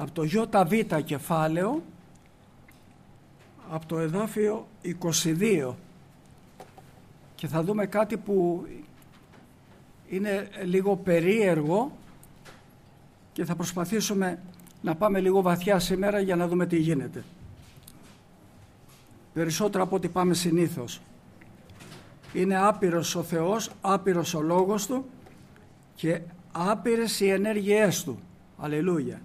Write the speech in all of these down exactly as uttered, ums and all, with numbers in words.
από το ΙΒ κεφάλαιο, από το εδάφιο είκοσι δύο, και θα δούμε κάτι που είναι λίγο περίεργο και θα προσπαθήσουμε να πάμε λίγο βαθιά σήμερα για να δούμε τι γίνεται. Περισσότερο από ό,τι πάμε συνήθως. Είναι άπειρος ο Θεός, άπειρος ο λόγος Του και άπειρες οι ενέργειές Του. Αλληλούια.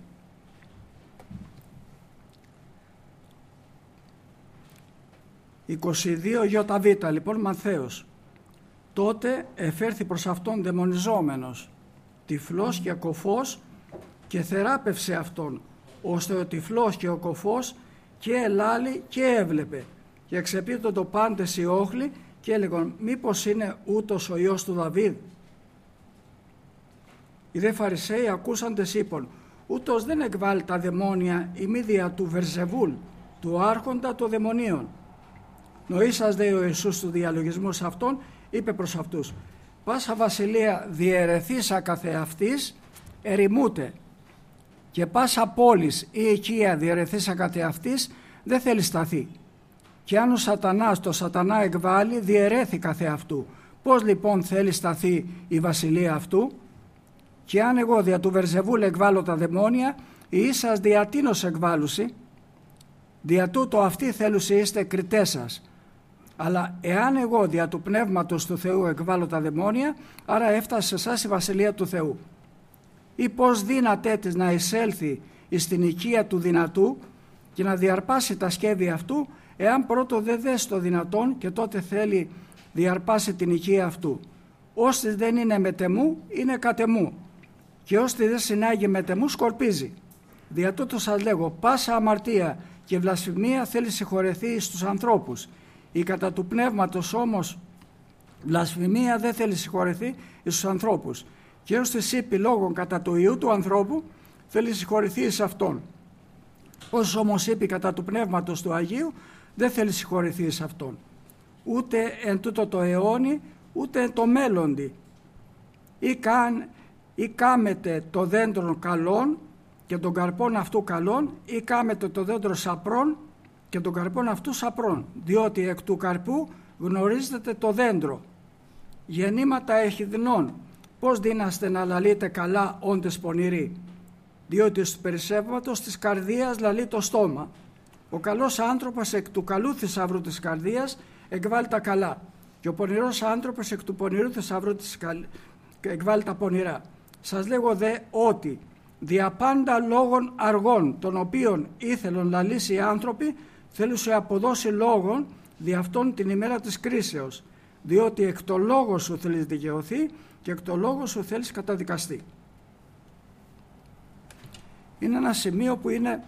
είκοσι δύο ΙΒ λοιπόν, Ματθαίος. Τότε εφέρθη προς αυτόν δαιμονιζόμενος, τυφλός και κωφός, και θεράπευσε αυτόν, ώστε ο τυφλός και ο κωφός και ελάλη και έβλεπε, και εξεπίπτοντο πάντες οι όχλοι και έλεγαν, μήπως είναι ούτως ο Υιός του Δαβίδ? Οι δε Φαρισαίοι ακούσαντες είπαν, ούτως δεν εκβάλλει τα δαιμόνια η μύδια του Βερζεβούλ, του άρχοντα των δαιμονίων. Νοήσας δε ο Ιησούς του διαλογισμού σε αυτόν, είπε προς αυτούς, πάσα βασιλεία διαιρεθήσα καθεαυτής ερημούται, και πάσα πόλης ή οικία διαιρεθήσα καθεαυτής δεν θέλει σταθεί. Και αν ο σατανάς το σατανά εκβάλλει, διαιρέθη καθεαυτού. Πώς λοιπόν θέλει σταθεί η βασιλεία αυτού? Και αν εγώ δια του Βερζεβούλ εκβάλλω τα δαιμόνια, ίσας δια τίνος εκβάλλουσι? Δια τούτο αυτοί θέλουσι είστε κριτές σας. Αλλά εάν εγώ δια του Πνεύματος του Θεού εκβάλλω τα δαιμόνια, άρα έφτασε σε εσάς η βασιλεία του Θεού. Ή πώς δύνατέ της να εισέλθει εις την οικία του δυνατού και να διαρπάσει τα σκεύη αυτού, εάν πρώτο δεν δέσει το δυνατόν και τότε θέλει διαρπάσει την οικία αυτού. Όστι δεν είναι μετεμού, είναι κατεμού, και όστι δεν συνάγει μετεμού, σκορπίζει. Δια τούτο σας λέγω, πάσα αμαρτία και βλασφημία θέλει συγχωρεθεί στους ανθρώπους. Η κατά του Πνεύματος όμως βλασφημία δεν θέλει συγχωρεθεί στους ανθρώπους. Και ως της είπε λόγων κατά του Υιού του ανθρώπου θέλει συγχωρηθεί σε αυτόν. Όσος όμως είπε κατά του Πνεύματος του Αγίου δεν θέλει συγχωρηθεί σε αυτόν. Ούτε εν τούτο το αιώνι, ούτε εν το μέλλοντι. Ή, καν, ή κάμετε το δέντρο καλών και τον καρπόν αυτού καλών, ή κάμετε το δέντρο σαπρών και τον καρπόν αυτού σαπρών. Διότι εκ του καρπού γνωρίζετε το δέντρο. Γεννήματα έχει δεινών. Πώς δίναστε να λαλείτε καλά όντες πονηροί? Διότι στους περισσεύματος της καρδίας λαλεί το στόμα. Ο καλός άνθρωπος εκ του καλού θησαυρού της καρδίας εκβάλλει τα καλά, και ο πονηρός άνθρωπος εκ του πονηρού θησαυρού της καλ... εκβάλλει τα πονηρά. Σας λέγω δε ότι δια πάντα λόγων αργών, των οποίων ήθελον λαλήσει οι άνθρωποι, θέλουν σε αποδώσει λόγων δι' αυτόν την ημέρα της κρίσεως, διότι εκ το λόγο σου θέλεις δικαιωθεί και εκ το λόγο σου θέλεις καταδικαστεί. Είναι ένα σημείο που είναι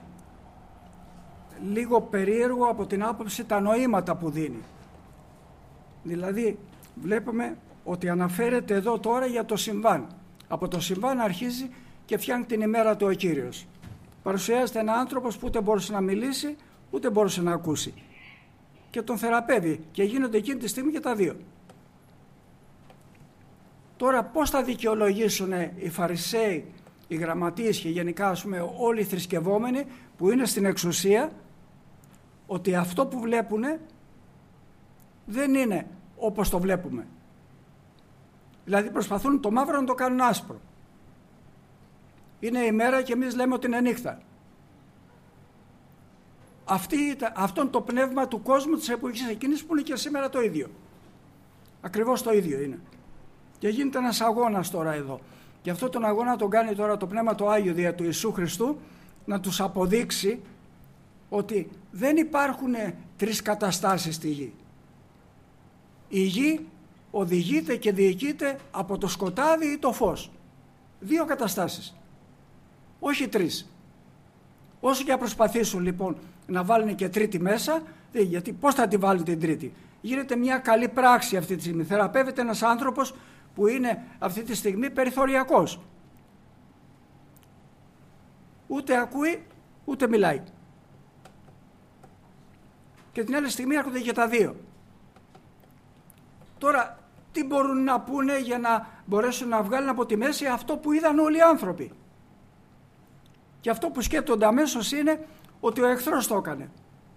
λίγο περίεργο από την άποψη τα νοήματα που δίνει. Δηλαδή βλέπουμε ότι αναφέρεται εδώ τώρα για το συμβάν. Από το συμβάν αρχίζει και φτιάχνει την ημέρα του ο Κύριος. Παρουσιάζεται ένα άνθρωπος που ούτε μπορούσε να μιλήσει ούτε μπορούσε να ακούσει, και τον θεραπεύει, και γίνονται εκείνη τη στιγμή και τα δύο. Τώρα πώς θα δικαιολογήσουν οι Φαρισαίοι, οι γραμματείες και γενικά ας πούμε όλοι οι θρησκευόμενοι που είναι στην εξουσία, ότι αυτό που βλέπουν δεν είναι όπως το βλέπουμε? Δηλαδή προσπαθούν το μαύρο να το κάνουν άσπρο. Είναι ημέρα και εμείς λέμε ότι είναι νύχτα. Αυτή, αυτόν το πνεύμα του κόσμου της εποχής εκείνης που είναι και σήμερα το ίδιο. Ακριβώς το ίδιο είναι. Και γίνεται ένας αγώνας τώρα εδώ. Και αυτό τον αγώνα τον κάνει τώρα το Πνεύμα το Άγιο δια του Ιησού Χριστού, να τους αποδείξει ότι δεν υπάρχουν τρεις καταστάσεις στη γη. Η γη οδηγείται και διοικείται από το σκοτάδι ή το φως. Δύο καταστάσεις, όχι τρεις. Όσο και να προσπαθήσουν λοιπόν να βάλουν και τρίτη μέσα, γιατί πώς θα τη βάλουν την τρίτη? Γίνεται μια καλή πράξη αυτή τη στιγμή. Θεραπεύεται ένας άνθρωπος που είναι αυτή τη στιγμή περιθωριακός. Ούτε ακούει, ούτε μιλάει. Και την άλλη στιγμή έρχονται και τα δύο. Τώρα, τι μπορούν να πούνε για να μπορέσουν να βγάλουν από τη μέση αυτό που είδαν όλοι οι άνθρωποι? Και αυτό που σκέπτονται αμέσως είναι ότι ο εχθρός το έκανε.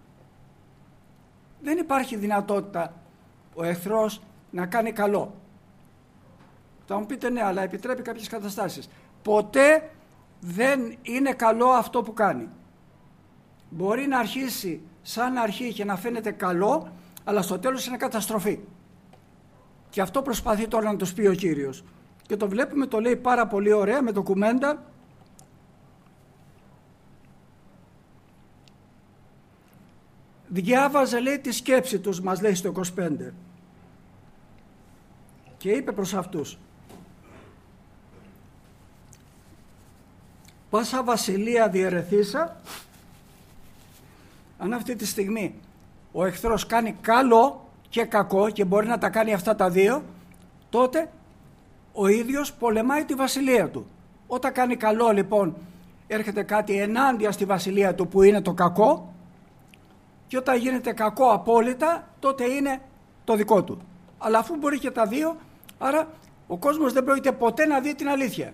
Δεν υπάρχει δυνατότητα ο εχθρός να κάνει καλό. Θα μου πείτε ναι, αλλά επιτρέπει κάποιες καταστάσεις. Ποτέ δεν είναι καλό αυτό που κάνει. Μπορεί να αρχίσει σαν αρχή και να φαίνεται καλό, αλλά στο τέλος είναι καταστροφή. Και αυτό προσπαθεί τώρα να τους πει ο Κύριος. Και το βλέπουμε, το λέει πάρα πολύ ωραία με ντοκουμέντα. Διάβαζε, λέει, τη σκέψη τους, μας λέει στο είκοσι πέντε. Και είπε προς αυτούς: πάσα βασιλεία διαιρεθήσα. Αν αυτή τη στιγμή ο εχθρός κάνει καλό και κακό και μπορεί να τα κάνει αυτά τα δύο, τότε ο ίδιος πολεμάει τη βασιλεία του. Όταν κάνει καλό, λοιπόν, έρχεται κάτι ενάντια στη βασιλεία του που είναι το κακό, και όταν γίνεται κακό απόλυτα, τότε είναι το δικό του. Αλλά αφού μπορεί και τα δύο, άρα ο κόσμος δεν πρόκειται ποτέ να δει την αλήθεια.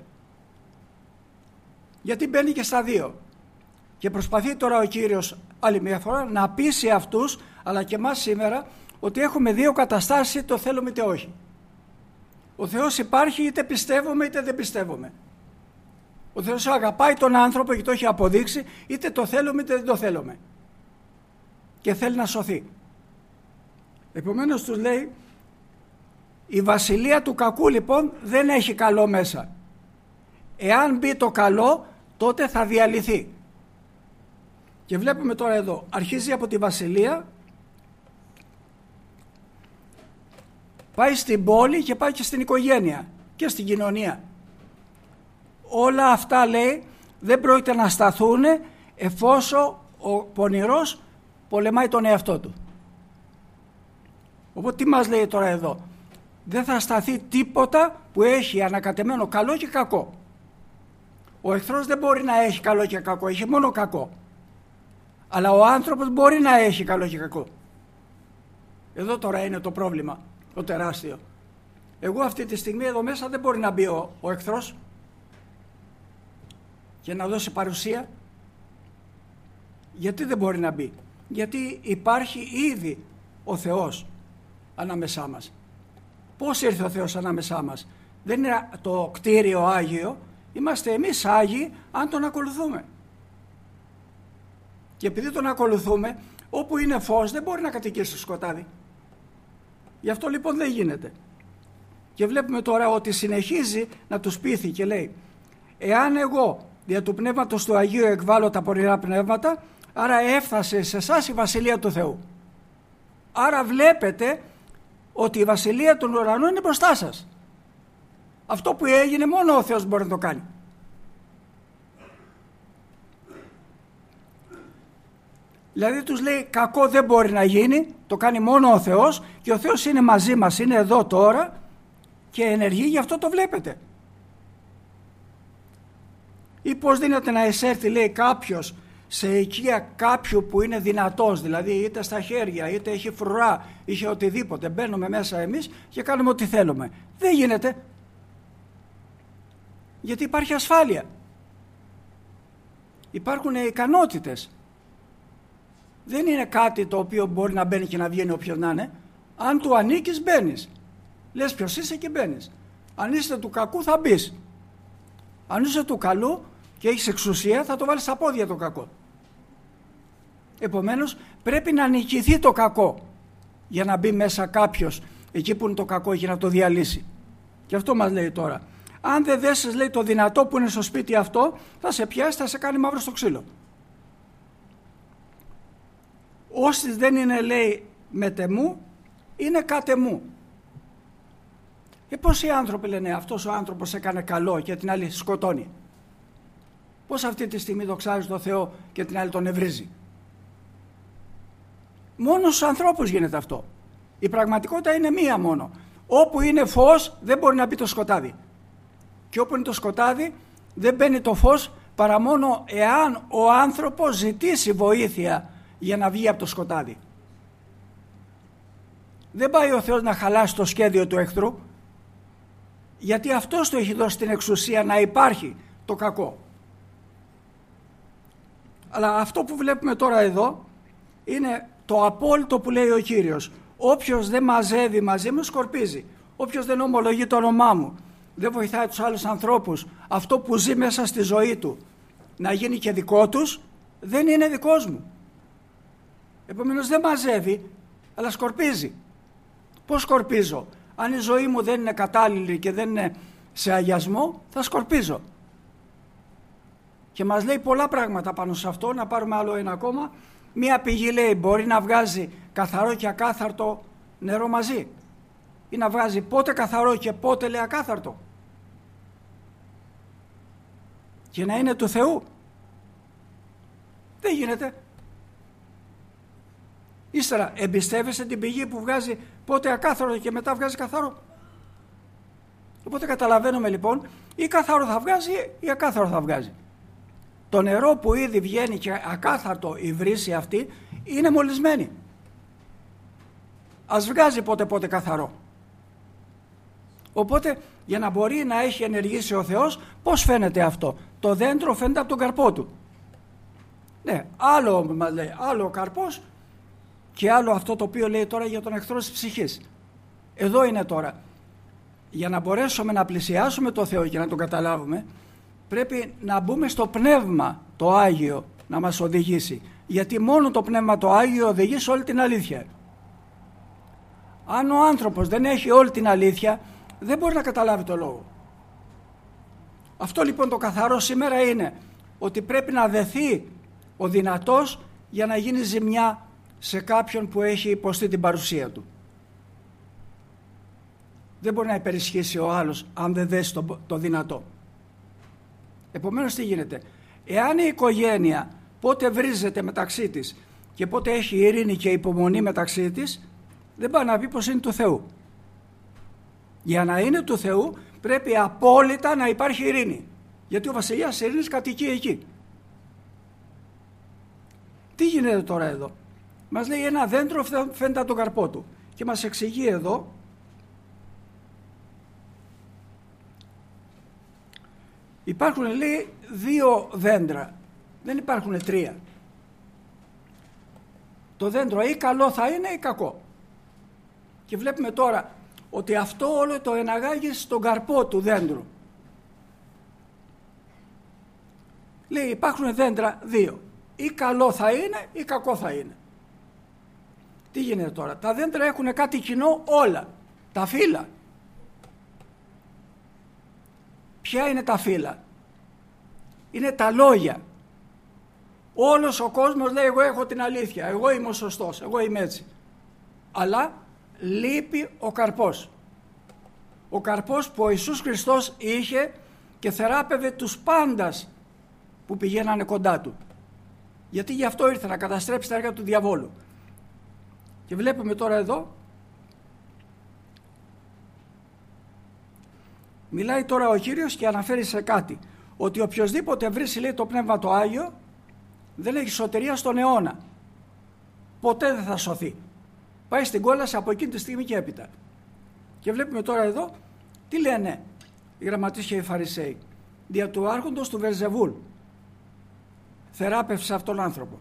Γιατί μπαίνει και στα δύο. Και προσπαθεί τώρα ο Κύριος άλλη μια φορά να πείσει αυτούς, αλλά και εμάς σήμερα, ότι έχουμε δύο καταστάσεις, είτε το θέλουμε είτε όχι. Ο Θεός υπάρχει είτε πιστεύουμε είτε δεν πιστεύουμε. Ο Θεός αγαπάει τον άνθρωπο και το έχει αποδείξει, είτε το θέλουμε είτε δεν το θέλουμε. Και θέλει να σωθεί. Επομένως τους λέει, η βασιλεία του κακού λοιπόν δεν έχει καλό μέσα. Εάν μπει το καλό, τότε θα διαλυθεί. Και βλέπουμε τώρα εδώ, αρχίζει από τη βασιλεία, πάει στην πόλη και πάει και στην οικογένεια και στην κοινωνία. Όλα αυτά, λέει, δεν πρόκειται να σταθούν εφόσον ο πονηρός πολεμάει τον εαυτό του. Οπότε τι μας λέει τώρα εδώ? Δεν θα σταθεί τίποτα που έχει ανακατεμένο καλό και κακό. Ο εχθρός δεν μπορεί να έχει καλό και κακό, έχει μόνο κακό. Αλλά ο άνθρωπος μπορεί να έχει καλό και κακό. Εδώ τώρα είναι το πρόβλημα, το τεράστιο. Εγώ αυτή τη στιγμή εδώ μέσα δεν μπορεί να μπει ο, ο εχθρός και να δώσει παρουσία. Γιατί δεν μπορεί να μπει? Γιατί υπάρχει ήδη ο Θεός ανάμεσά μας. Πώς ήρθε ο Θεός ανάμεσά μας? Δεν είναι το κτίριο Άγιο, είμαστε εμείς Άγιοι αν τον ακολουθούμε. Και επειδή τον ακολουθούμε, όπου είναι φως δεν μπορεί να κατοικήσει στο σκοτάδι. Γι' αυτό λοιπόν δεν γίνεται. Και βλέπουμε τώρα ότι συνεχίζει να τους πείθει και λέει, εάν εγώ δια του Πνεύματος του Αγίου εκβάλλω τα πονηρά πνεύματα, άρα έφτασε σε εσάς η Βασιλεία του Θεού. Άρα βλέπετε ότι η Βασιλεία των ουρανών είναι μπροστά σας. Αυτό που έγινε μόνο ο Θεός μπορεί να το κάνει. Δηλαδή τους λέει κακό δεν μπορεί να γίνει, το κάνει μόνο ο Θεός και ο Θεός είναι μαζί μας, είναι εδώ τώρα και ενεργεί, γι' αυτό το βλέπετε. Ή πώς δίνεται να εισέρθει, λέει, κάποιος σε οικία κάποιου που είναι δυνατός, δηλαδή είτε στα χέρια είτε έχει φρουρά, είχε οτιδήποτε, μπαίνουμε μέσα εμείς και κάνουμε ό,τι θέλουμε. Δεν γίνεται. Γιατί υπάρχει ασφάλεια. Υπάρχουν ικανότητες. Δεν είναι κάτι το οποίο μπορεί να μπαίνει και να βγαίνει όποιος να είναι. Αν του ανήκεις μπαίνεις. Λες ποιος είσαι και μπαίνεις. Αν είσαι του κακού θα μπεις. Αν είσαι του καλού και έχεις εξουσία θα το βάλεις στα πόδια το κακό. Επομένως πρέπει να νικηθεί το κακό για να μπει μέσα κάποιος εκεί που είναι το κακό και να το διαλύσει. Και αυτό μας λέει τώρα. Αν δεν δέσεις, λέει, το δυνατό που είναι στο σπίτι αυτό, θα σε πιάσει, θα σε κάνει μαύρο στο ξύλο. Όσοι δεν είναι, λέει, μετεμού, είναι κατεμού. Ε, πόσοι άνθρωποι λένε αυτός ο άνθρωπος έκανε καλό και την άλλη σκοτώνει? Πώς αυτή τη στιγμή δοξάζει τον Θεό και την άλλη τον ευρίζει? Μόνο στους ανθρώπους γίνεται αυτό. Η πραγματικότητα είναι μία μόνο. Όπου είναι φως δεν μπορεί να μπει το σκοτάδι. Και όπου είναι το σκοτάδι δεν μπαίνει το φως παρά μόνο εάν ο άνθρωπος ζητήσει βοήθεια για να βγει από το σκοτάδι. Δεν πάει ο Θεός να χαλάσει το σχέδιο του εχθρού, γιατί αυτός του έχει δώσει την εξουσία να υπάρχει το κακό. Αλλά αυτό που βλέπουμε τώρα εδώ είναι το απόλυτο που λέει ο Κύριος. Όποιος δεν μαζεύει μαζί μου σκορπίζει. Όποιος δεν ομολογεί το όνομά μου, δεν βοηθάει τους άλλους ανθρώπους, αυτό που ζει μέσα στη ζωή του να γίνει και δικό τους, δεν είναι δικός μου. Επομένως δεν μαζεύει, αλλά σκορπίζει. Πώς σκορπίζω? Αν η ζωή μου δεν είναι κατάλληλη και δεν είναι σε αγιασμό, θα σκορπίζω. Και μας λέει πολλά πράγματα πάνω σε αυτό. Να πάρουμε άλλο ένα ακόμα. Μία πηγή, λέει, μπορεί να βγάζει καθαρό και ακάθαρτο νερό μαζί, ή να βγάζει πότε καθαρό και πότε, λέει, ακάθαρτο, και να είναι του Θεού. Δεν γίνεται. Ύστερα εμπιστεύεσαι την πηγή που βγάζει πότε ακάθαρτο και μετά βγάζει καθαρό? Οπότε καταλαβαίνουμε λοιπόν, ή καθαρό θα βγάζει ή ακάθαρο θα βγάζει. Το νερό που ήδη βγαίνει και ακάθαρτο, η βρύση αυτή είναι μολυσμένη. Ας βγάζει πότε πότε καθαρό. Οπότε για να μπορεί να έχει ενεργήσει ο Θεός, πώς φαίνεται αυτό? Το δέντρο φαίνεται από τον καρπό του. Ναι, άλλο μας λέει, άλλο ο καρπός και άλλο αυτό το οποίο λέει τώρα για τον εχθρό της ψυχής. Εδώ είναι τώρα. Για να μπορέσουμε να πλησιάσουμε το Θεό και να τον καταλάβουμε, πρέπει να μπούμε στο πνεύμα το Άγιο να μας οδηγήσει. Γιατί μόνο το πνεύμα το Άγιο οδηγεί σε όλη την αλήθεια. Αν ο άνθρωπος δεν έχει όλη την αλήθεια, δεν μπορεί να καταλάβει το λόγο. Αυτό λοιπόν το καθαρό σήμερα είναι ότι πρέπει να δεθεί ο δυνατός για να γίνει ζημιά σε κάποιον που έχει υποστεί την παρουσία του. Δεν μπορεί να υπερισχύσει ο άλλος αν δεν δέσει το, το δυνατό. Επομένως τι γίνεται? Εάν η οικογένεια πότε βρίζεται μεταξύ της και πότε έχει ειρήνη και υπομονή μεταξύ της, δεν πάει να πει πως είναι του Θεού. Για να είναι του Θεού πρέπει απόλυτα να υπάρχει ειρήνη. Γιατί ο βασιλιάς ειρήνης κατοικεί εκεί. Τι γίνεται τώρα εδώ? Μας λέει ένα δέντρο φαίνεται από τον καρπό του και μας εξηγεί εδώ υπάρχουν, λέει, δύο δέντρα, δεν υπάρχουν τρία. Το δέντρο ή καλό θα είναι ή κακό. Και βλέπουμε τώρα ότι αυτό όλο το εναγάγει στον καρπό του δέντρου. Λέει υπάρχουν δέντρα δύο, ή καλό θα είναι ή κακό θα είναι. Τι γίνεται τώρα? Τα δέντρα έχουν κάτι κοινό όλα, τα φύλλα. Ποια είναι τα φύλλα? Είναι τα λόγια. Όλος ο κόσμος λέει εγώ έχω την αλήθεια, εγώ είμαι ο σωστός, εγώ είμαι έτσι. Αλλά λείπει ο καρπός. Ο καρπός που ο Ιησούς Χριστός είχε και θεράπευε τους πάντας που πηγαίνανε κοντά του. Γιατί γι' αυτό ήρθε να καταστρέψει τα έργα του διαβόλου. Και βλέπουμε τώρα εδώ, μιλάει τώρα ο Κύριος και αναφέρει σε κάτι, ότι οποιοσδήποτε βρίσει, λέει, το Πνεύμα το Άγιο δεν έχει σωτηρία στον αιώνα. Ποτέ δεν θα σωθεί. Πάει στην κόλαση από εκείνη τη στιγμή και έπειτα. Και βλέπουμε τώρα εδώ τι λένε οι γραμματείς και οι Φαρισαίοι. Δια του άρχοντος του Βελζεβούλ θεράπευσε αυτόν τον άνθρωπο.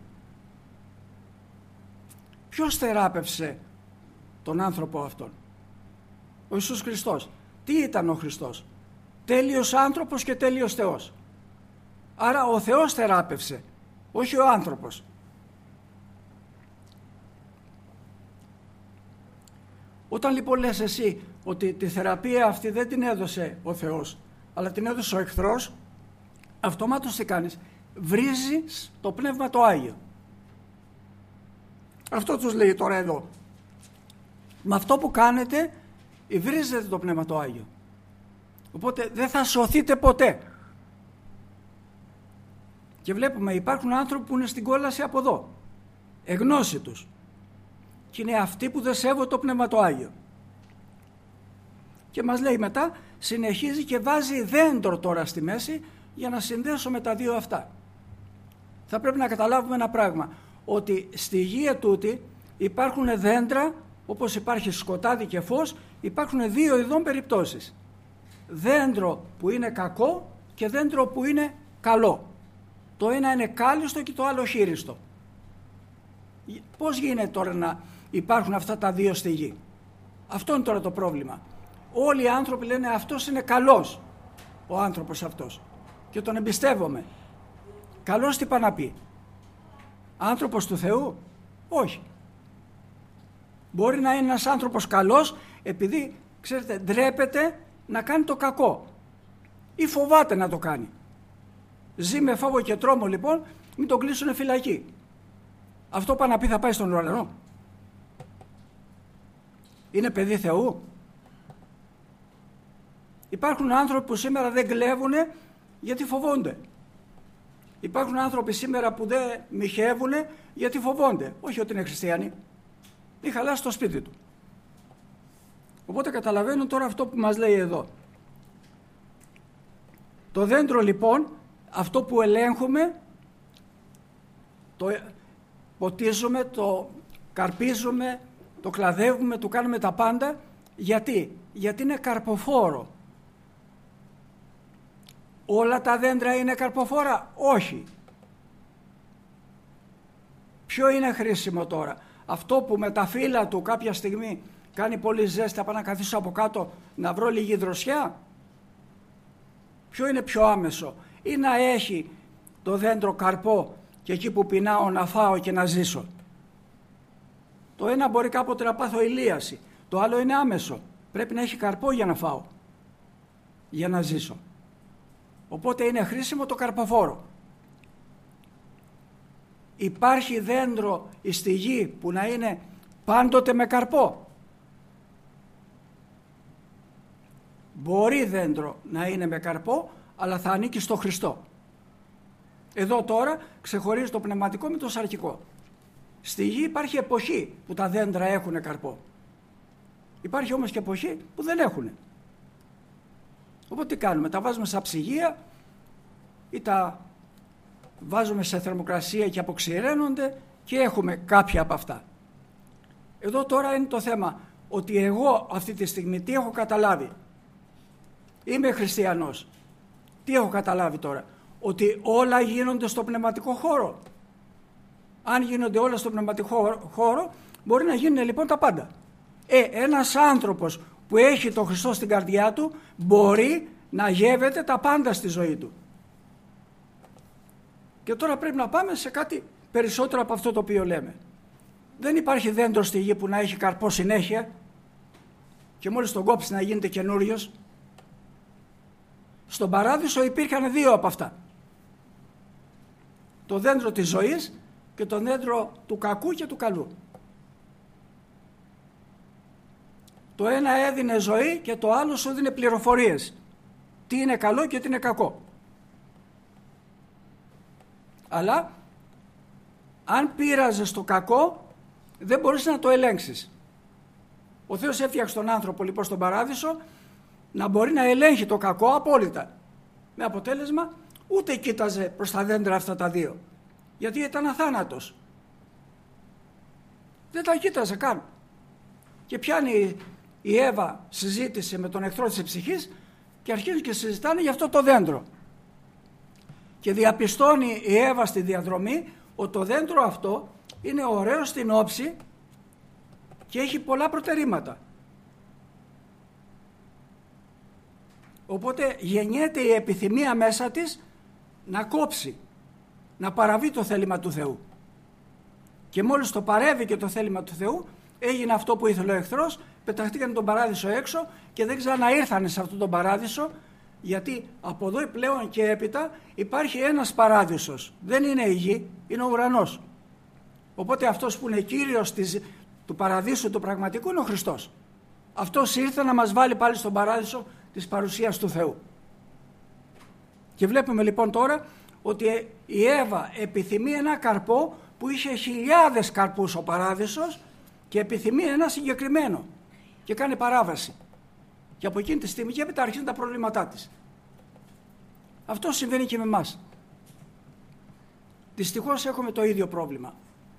Ποιος θεράπευσε τον άνθρωπο αυτόν? Ο Ιησούς Χριστός. Τι ήταν ο Χριστός? Τέλειος άνθρωπος και τέλειος Θεός. Άρα ο Θεός θεράπευσε, όχι ο άνθρωπος. Όταν λοιπόν λες εσύ ότι τη θεραπεία αυτή δεν την έδωσε ο Θεός, αλλά την έδωσε ο εχθρός, αυτομάτως τι κάνεις? Βρίζεις το Πνεύμα το Άγιο. Αυτό τους λέει τώρα εδώ. Με αυτό που κάνετε βρίζετε το Πνεύμα το Άγιο. Οπότε δεν θα σωθείτε ποτέ. Και βλέπουμε υπάρχουν άνθρωποι που είναι στην κόλαση από εδώ, εγνώση τους, και είναι αυτοί που δεν σέβονται το Πνεύμα το Άγιο. Και μας λέει μετά, συνεχίζει και βάζει δέντρο τώρα στη μέση για να συνδέσουμε τα δύο αυτά. Θα πρέπει να καταλάβουμε ένα πράγμα, ότι στη γη ετούτη υπάρχουν δέντρα, όπως υπάρχει σκοτάδι και φως, υπάρχουν δύο ειδών περιπτώσεις. Δέντρο που είναι κακό και δέντρο που είναι καλό. Το ένα είναι κάλλιστο και το άλλο χείριστο. Πώς γίνεται τώρα να υπάρχουν αυτά τα δύο στη γη? Αυτό είναι τώρα το πρόβλημα. Όλοι οι άνθρωποι λένε αυτός είναι καλός, ο άνθρωπος αυτός, και τον εμπιστεύομαι. Καλός τι πάει να πει? Άνθρωπος του Θεού? Όχι. Μπορεί να είναι ένας άνθρωπος καλός επειδή, ξέρετε, ντρέπεται να κάνει το κακό ή φοβάται να το κάνει. Ζει με φόβο και τρόμο, λοιπόν, μην τον κλείσουνε φυλακή. Αυτό πάει να πει θα πάει στον ουρανό? Είναι παιδί Θεού? Υπάρχουν άνθρωποι που σήμερα δεν κλέβουνε γιατί φοβόνται. Υπάρχουν άνθρωποι σήμερα που δεν μοιχεύουνε γιατί φοβόνται. Όχι ότι είναι χριστιανοί. Ή χαλάσει το σπίτι του. Οπότε καταλαβαίνουν τώρα αυτό που μας λέει εδώ. Το δέντρο λοιπόν, αυτό που ελέγχουμε, το ποτίζουμε, το καρπίζουμε, το κλαδεύουμε, του κάνουμε τα πάντα. Γιατί? Γιατί είναι καρποφόρο. Όλα τα δέντρα είναι καρποφόρα? Όχι. Ποιο είναι χρήσιμο τώρα? Αυτό που με τα φύλλα του κάποια στιγμή κάνει πολύ ζέστη, θα πάω να καθίσω από κάτω να βρω λίγη δροσιά? Ποιο είναι πιο άμεσο? Ή να έχει το δέντρο καρπό και εκεί που πεινάω να φάω και να ζήσω? Το ένα μπορεί κάποτε να πάθω ηλίαση, το άλλο είναι άμεσο. Πρέπει να έχει καρπό για να φάω, για να ζήσω. Οπότε είναι χρήσιμο το καρποφόρο. Υπάρχει δέντρο στη γη που να είναι πάντοτε με καρπό? Μπορεί δέντρο να είναι με καρπό, αλλά θα ανήκει στο Χριστό. Εδώ τώρα ξεχωρίζει το πνευματικό με το σαρκικό. Στη γη υπάρχει εποχή που τα δέντρα έχουν καρπό. Υπάρχει όμως και εποχή που δεν έχουν. Οπότε τι κάνουμε? Τα βάζουμε στα ψυγεία ή τα βάζουμε σε θερμοκρασία και αποξηραίνονται και έχουμε κάποια από αυτά. Εδώ τώρα είναι το θέμα ότι εγώ αυτή τη στιγμή τι έχω καταλάβει? Είμαι χριστιανός. Τι έχω καταλάβει τώρα? Ότι όλα γίνονται στο πνευματικό χώρο. Αν γίνονται όλα στο πνευματικό χώρο, μπορεί να γίνουν λοιπόν τα πάντα. Ε, ένας άνθρωπος που έχει τον Χριστό στην καρδιά του μπορεί να γεύεται τα πάντα στη ζωή του. Και τώρα πρέπει να πάμε σε κάτι περισσότερο από αυτό το οποίο λέμε. Δεν υπάρχει δέντρο στη γη που να έχει καρπό συνέχεια και μόλις τον κόψει να γίνεται καινούριος. Στον παράδεισο υπήρχαν δύο από αυτά. Το δέντρο της ζωής και το δέντρο του κακού και του καλού. Το ένα έδινε ζωή και το άλλο σου δίνε πληροφορίες. Τι είναι καλό και τι είναι κακό. Αλλά αν πείραζες το κακό δεν μπορείς να το ελέγξεις. Ο Θεός έφτιαξε τον άνθρωπο λοιπόν στον παράδεισο να μπορεί να ελέγχει το κακό απόλυτα. Με αποτέλεσμα ούτε κοίταζε προς τα δέντρα αυτά τα δύο. Γιατί ήταν αθάνατος. Δεν τα κοίταζε καν. Και πιάνει η Εύα συζήτηση με τον εχθρό της ψυχής και αρχίζουν και συζητάνε για αυτό το δέντρο. Και διαπιστώνει η Εύα στη διαδρομή ότι το δέντρο αυτό είναι ωραίο στην όψη και έχει πολλά προτερήματα. Οπότε γεννιέται η επιθυμία μέσα της να κόψει, να παραβεί το θέλημα του Θεού. Και μόλις το παρέβηκε το θέλημα του Θεού, έγινε αυτό που ήθελε ο εχθρός, πεταχτήκαν τον παράδεισο έξω και δεν ξαναήρθανε σε αυτόν τον παράδεισο, γιατί από εδώ πλέον και έπειτα υπάρχει ένας παράδεισος. Δεν είναι η γη, είναι ο ουρανός. Οπότε αυτός που είναι κύριος της, του παραδείσου του πραγματικού είναι ο Χριστός. Αυτός ήρθε να μας βάλει πάλι στον παράδεισο της παρουσίας του Θεού. Και βλέπουμε λοιπόν τώρα ότι η Εύα επιθυμεί ένα καρπό που είχε χιλιάδες καρπούς ο παράδεισος και επιθυμεί ένα συγκεκριμένο και κάνει παράβαση. Και από εκείνη τη στιγμή και έπειτα αρχίζουν τα προβλήματά της. Αυτό συμβαίνει και με εμάς. Δυστυχώς έχουμε το ίδιο πρόβλημα.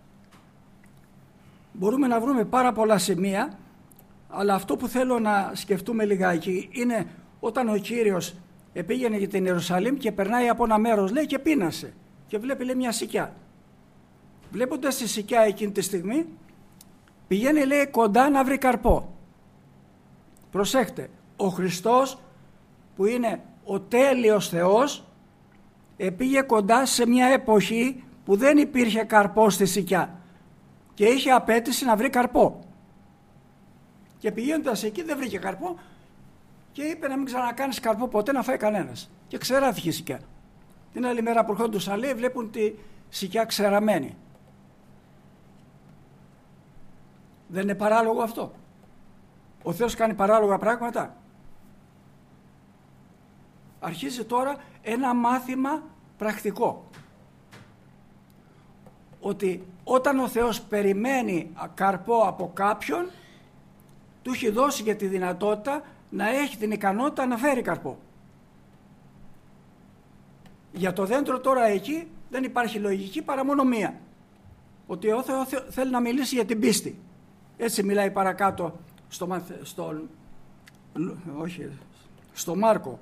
Μπορούμε να βρούμε πάρα πολλά σημεία, αλλά αυτό που θέλω να σκεφτούμε λιγάκι είναι όταν ο Κύριος πήγαινε για την Ιερουσαλήμ και περνάει από ένα μέρος, λέει, και πείνασε. και βλέπει, λέει, μια σικιά. Βλέποντας τη σικιά εκείνη τη στιγμή, πηγαίνει, λέει, κοντά να βρει καρπό. Προσέχτε, ο Χριστός που είναι ο τέλειος Θεός πήγε κοντά σε μια εποχή που δεν υπήρχε καρπό στη σικιά και είχε απέτηση να βρει καρπό. Και πηγαίνοντας εκεί δεν βρήκε καρπό και είπε να μην ξανακάνεις καρπό ποτέ, να φάει κανένας. Και ξεράθηκε η σικιά. Την άλλη μέρα που ερχόντουσαν, λέει, βλέπουν τη σικιά ξεραμένη. Δεν είναι παράλογο αυτό? Ο Θεός κάνει παράλογα πράγματα? Αρχίζει τώρα ένα μάθημα πρακτικό. Ότι όταν ο Θεός περιμένει καρπό από κάποιον, του έχει δώσει και τη δυνατότητα να έχει την ικανότητα να φέρει καρπό. Για το δέντρο τώρα εκεί δεν υπάρχει λογική παρά μόνο μία. Ότι ο Θεός θέλει να μιλήσει για την πίστη. Έτσι μιλάει παρακάτω στο, στο, όχι, στο Μάρκο.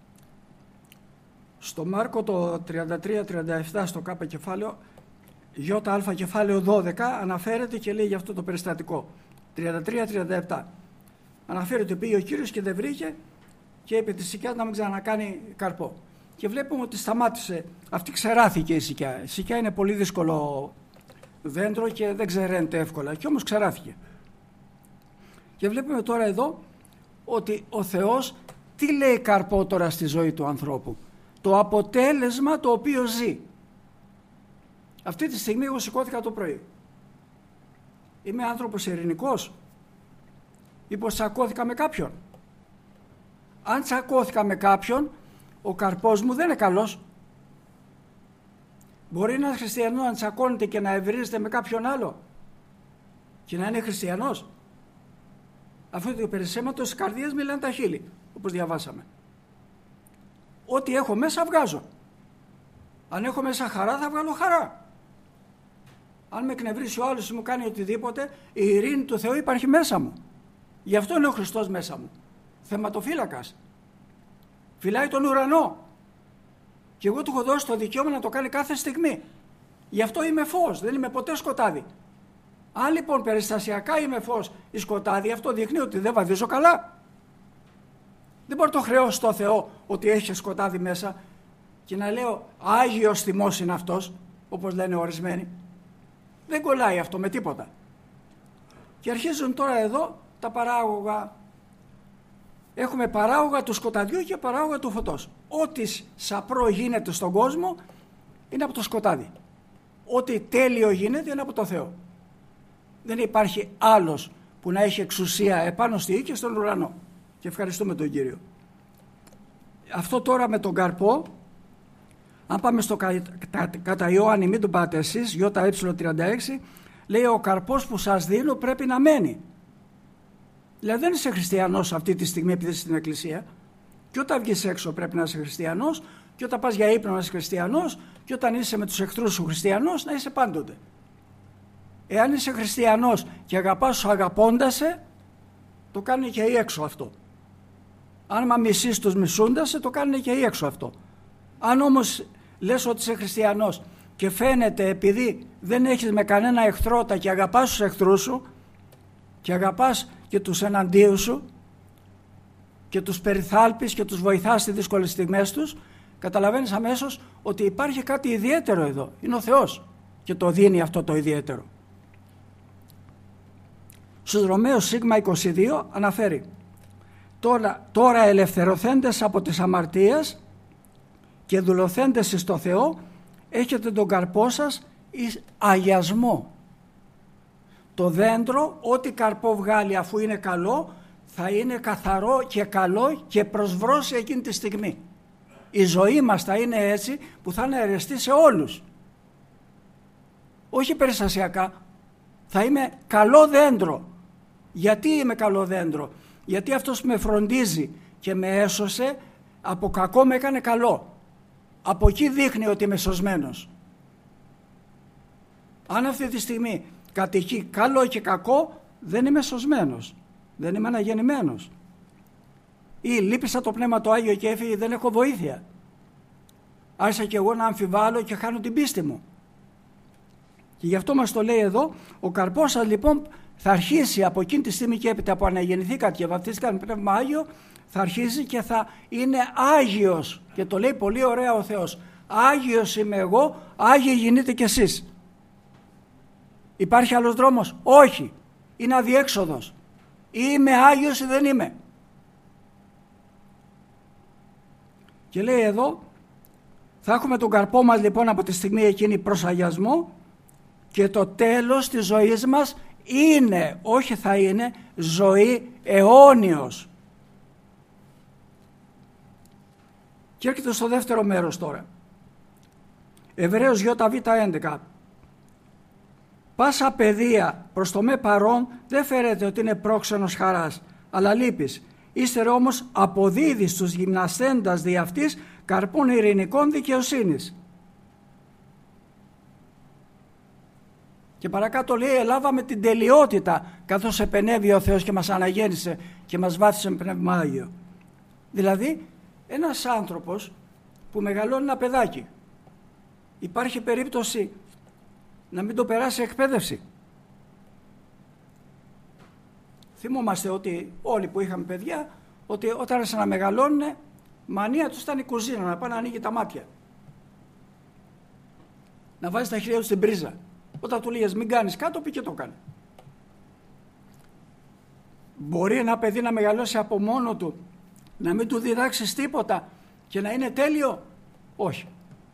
Στο Μάρκο το τριάντα τρία τριάντα επτά στο Κ κεφάλαιο, ΙΑ κεφάλαιο δώδεκα, αναφέρεται και λέει για αυτό το περιστατικό. τριάντα τρία τριάντα επτά. Αναφέρεται ότι πήγε ο Κύριος και δεν βρήκε και είπε τη σικιά να μην ξανακάνει καρπό. Και βλέπουμε ότι σταμάτησε, αυτή ξεράθηκε η σικιά. Η σικιά είναι πολύ δύσκολο δέντρο και δεν ξεραίνεται εύκολα, και όμως ξεράθηκε. Και βλέπουμε τώρα εδώ ότι ο Θεός τι λέει καρπό τώρα στη ζωή του ανθρώπου? Το αποτέλεσμα το οποίο ζει. Αυτή τη στιγμή εγώ σηκώθηκα το πρωί. Είμαι άνθρωπος ειρηνικός ή πως τσακώθηκα με κάποιον? Αν τσακώθηκα με κάποιον, ο καρπός μου δεν είναι καλός. Μπορεί ένας χριστιανός να τσακώνεται και να ευρίζεται με κάποιον άλλο και να είναι χριστιανός? Αυτό το περισσέματος της καρδίας μιλάνε τα χείλη, όπως διαβάσαμε. Ό,τι έχω μέσα βγάζω. Αν έχω μέσα χαρά θα βγάλω χαρά. Αν με εκνευρίσει ο άλλος ή μου κάνει οτιδήποτε, η ειρήνη του Θεού υπάρχει μέσα μου. Γι' αυτό είναι ο Χριστός μέσα μου. Θεματοφύλακας. Φυλάει τον ουρανό. Και εγώ του έχω δώσει το δικαίωμα να το κάνει κάθε στιγμή. Γι' αυτό είμαι φως, δεν είμαι ποτέ σκοτάδι. Αν λοιπόν περιστασιακά είμαι φως ή σκοτάδι, αυτό δείχνει ότι δεν βαδίζω καλά. Δεν μπορώ να το χρεώσω στο Θεό ότι έχει σκοτάδι μέσα και να λέω Άγιος θυμός είναι αυτός, όπως λένε ορισμένοι. Δεν κολλάει αυτό με τίποτα. Και αρχίζουν τώρα εδώ τα παράγωγα. Έχουμε παράγωγα του σκοταδιού και παράγωγα του φωτός. Ό,τι σαπρό γίνεται στον κόσμο είναι από το σκοτάδι. Ό,τι τέλειο γίνεται είναι από το Θεό. Δεν υπάρχει άλλος που να έχει εξουσία επάνω στη γη και στον ουρανό. Και ευχαριστούμε τον Κύριο. Αυτό τώρα με τον καρπό, αν πάμε στο κατά Ιωάννη, μην τον πάτε εσείς, ΙΕ τριάντα έξι, λέει ο καρπός που σας δίνω πρέπει να μένει. Δηλαδή δεν είσαι χριστιανός αυτή τη στιγμή επειδή είσαι στην εκκλησία, και όταν βγεις έξω πρέπει να είσαι χριστιανός, και όταν πας για ύπνο να είσαι χριστιανός, και όταν είσαι με τους εχθρούς σου χριστιανός να είσαι πάντοτε. Εάν είσαι χριστιανός και αγαπάς σου αγαπώντασε, το κάνουν και οι έξω αυτό. Αν μα μισείς τους μισούντασε, το κάνουν και οι έξω αυτό. Αν όμως λες ότι είσαι χριστιανός και φαίνεται επειδή δεν έχεις με κανένα εχθρότα και αγαπάς τους εχθρούς σου και αγαπάς και τους εναντίους σου και τους περιθάλπεις και τους βοηθάς στις δύσκολες στιγμές τους, καταλαβαίνεις αμέσως ότι υπάρχει κάτι ιδιαίτερο εδώ. Είναι ο Θεός και το δίνει αυτό το ιδιαίτερο. Στους Ρωμαίους Σίγμα είκοσι δύο αναφέρει τώρα, τώρα ελευθερωθέντες από τις αμαρτίες και δουλωθέντες εις το Θεό έχετε τον καρπό σας εις αγιασμό. Το δέντρο ό,τι καρπό βγάλει αφού είναι καλό θα είναι καθαρό και καλό και προσβρώσει εκείνη τη στιγμή. Η ζωή μας θα είναι έτσι που θα είναι αιρεστή σε όλους. Όχι περιστασιακά. Θα είμαι καλό δέντρο. Γιατί είμαι καλό δέντρο? Γιατί αυτός που με φροντίζει και με έσωσε από κακό με έκανε καλό. Από εκεί δείχνει ότι είμαι σωσμένος. Αν αυτή τη στιγμή κατηχεί καλό και κακό, δεν είμαι σωσμένος. Δεν είμαι αναγεννημένος. Ή λείπησα το Πνεύμα το Άγιο και έφυγε, δεν έχω βοήθεια. άρχισα και εγώ να αμφιβάλλω και χάνω την πίστη μου. Και γι' αυτό μας το λέει εδώ, ο καρπός σας λοιπόν θα αρχίσει από εκείνη τη στιγμή και έπειτα που αναγεννηθήκατε και βαπτίστηκαν με Πνεύμα Άγιο, θα αρχίσει και θα είναι Άγιος. Και το λέει πολύ ωραία ο Θεός. Άγιος είμαι εγώ, Άγιοι γίνετε κι εσείς. Υπάρχει άλλος δρόμος? Όχι. Είναι αδιέξοδος. Ή είμαι Άγιος ή δεν είμαι. Και λέει εδώ, θα έχουμε τον καρπό μας λοιπόν από τη στιγμή εκείνη προς αγιασμό και το τέλος της ζωής μας είναι, όχι θα είναι, ζωή αιώνιος. Και έρχεται στο δεύτερο μέρος τώρα. Εβραίος Ι Β έντεκα. Πάσα παιδεία προς το με παρόν δεν φέρεται ότι είναι πρόξενος χαράς, αλλά λύπης. Ύστερε όμως αποδίδει στους γυμναστέντας δι' αυτής καρπών ειρηνικών δικαιοσύνης. Και παρακάτω λέει, ελάβαμε την τελειότητα καθώς επενέβη ο Θεός και μας αναγέννησε και μας βάθησε με Πνεύμα Άγιο. Δηλαδή ένας άνθρωπος που μεγαλώνει ένα παιδάκι, υπάρχει περίπτωση να μην το περάσει εκπαίδευση. Θυμόμαστε ότι όλοι που είχαμε παιδιά, ότι όταν άρχισαν να μεγαλώνουν, μανία τους ήταν η κουζίνα, να πάνε να ανοίγει τα μάτια. Να βάζει τα χέρια του στην πρίζα. Όταν του λέγες μην κάνεις κάτω, πει και το κάνει. Μπορεί ένα παιδί να μεγαλώσει από μόνο του, να μην του διδάξεις τίποτα και να είναι τέλειο? Όχι.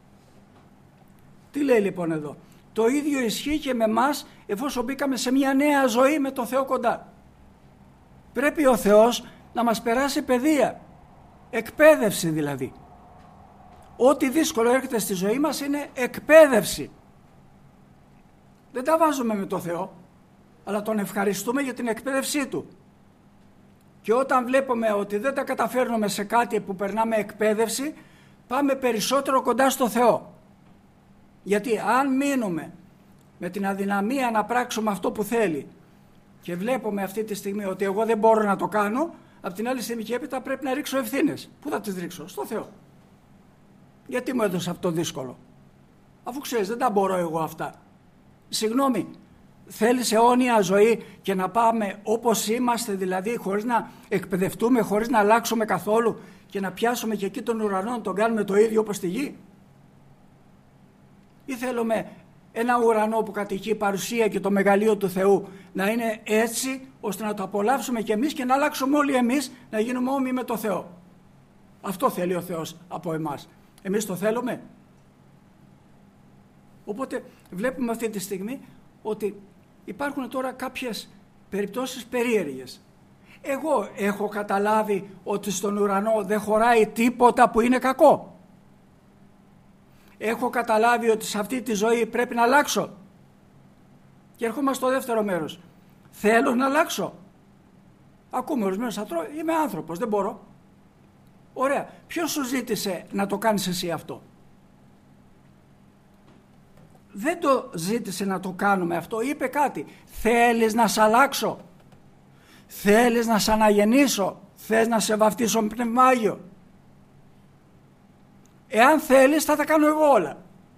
Τι λέει λοιπόν εδώ? Το ίδιο ισχύει και με εμάς εφόσον μπήκαμε σε μια νέα ζωή με τον Θεό κοντά. Πρέπει ο Θεός να μας περάσει παιδεία, εκπαίδευση δηλαδή. Ό,τι δύσκολο έρχεται στη ζωή μας είναι εκπαίδευση. Δεν τα βάζουμε με τον Θεό, αλλά τον ευχαριστούμε για την εκπαίδευσή Του. Και όταν βλέπουμε ότι δεν τα καταφέρνουμε σε κάτι που περνάμε εκπαίδευση, πάμε περισσότερο κοντά στο Θεό. Γιατί αν μείνουμε με την αδυναμία να πράξουμε αυτό που θέλει και βλέπουμε αυτή τη στιγμή ότι εγώ δεν μπορώ να το κάνω, από την άλλη στιγμή και έπειτα πρέπει να ρίξω ευθύνες. Πού θα τις ρίξω? Στο Θεό. Γιατί μου έδωσε αυτό δύσκολο? Αφού ξέρεις δεν τα μπορώ εγώ αυτά. Συγγνώμη, θέλεις αιώνια ζωή και να πάμε όπως είμαστε, δηλαδή χωρίς να εκπαιδευτούμε, χωρίς να αλλάξουμε καθόλου και να πιάσουμε και εκεί τον ουρανό να τον κάνουμε το ίδιο όπως τη γη? Ή θέλουμε ένα ουρανό που κατοικεί η παρουσία και το μεγαλείο του Θεού να είναι έτσι ώστε να το απολαύσουμε κι εμείς και να αλλάξουμε όλοι εμείς να γίνουμε όμοιοι με το Θεό? Αυτό θέλει ο Θεός από εμάς. Εμείς το θέλουμε? Οπότε βλέπουμε αυτή τη στιγμή ότι υπάρχουν τώρα κάποιες περιπτώσεις περίεργες. Εγώ έχω καταλάβει ότι στον ουρανό δεν χωράει τίποτα που είναι κακό. Έχω καταλάβει ότι σε αυτή τη ζωή πρέπει να αλλάξω. Και ερχόμαστε στο δεύτερο μέρος. Θέλω να αλλάξω. Ακούμε ορισμένους ανθρώπους, είμαι άνθρωπος, δεν μπορώ. Ωραία. Ποιος σου ζήτησε να το κάνεις εσύ αυτό? Δεν το ζήτησε να το κάνουμε αυτό, είπε κάτι. Θέλεις να σε αλλάξω? Θέλεις να σε αναγεννήσω? Θες να σε βαφτίσω με Πνεύμα Άγιο? Εάν θέλεις θα τα κάνω εγώ όλα.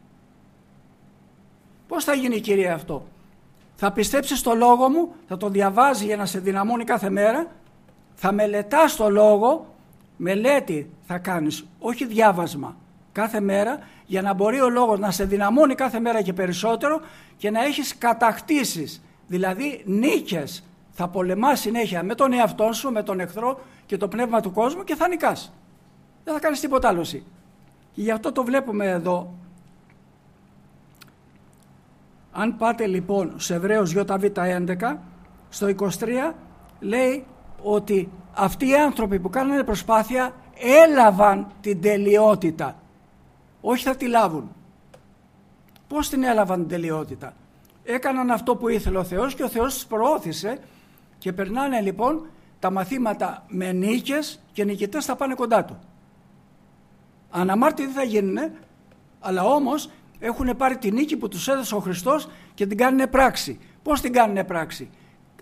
Πώς θα γίνει Κύριε αυτό? Θα πιστέψεις το λόγο μου, θα το διαβάζει για να σε δυναμώνει κάθε μέρα, θα μελετάς το λόγο, μελέτη θα κάνεις, όχι διάβασμα, κάθε μέρα, για να μπορεί ο λόγος να σε δυναμώνει κάθε μέρα και περισσότερο και να έχεις κατακτήσεις, δηλαδή νίκες. Θα πολεμάς συνέχεια με τον εαυτό σου, με τον εχθρό και το πνεύμα του κόσμου και θα νικάς. Δεν θα κάνεις τίποτα άλλο εσύ. Και γι' αυτό το βλέπουμε εδώ. Αν πάτε λοιπόν σε Εβραίος Ι Β έντεκα, στο είκοσι τρία λέει ότι αυτοί οι άνθρωποι που κάνανε προσπάθεια έλαβαν την τελειότητα. Όχι θα τη λάβουν. Πώς την έλαβαν την τελειότητα? Έκαναν αυτό που ήθελε ο Θεός και ο Θεός τους προώθησε και περνάνε λοιπόν τα μαθήματα με νίκες και νικητές θα πάνε κοντά του. Αναμάρτητοι θα γίνουν, αλλά όμως έχουν πάρει τη νίκη που τους έδωσε ο Χριστός και την κάνουν πράξη. Πώς την κάνουν πράξη?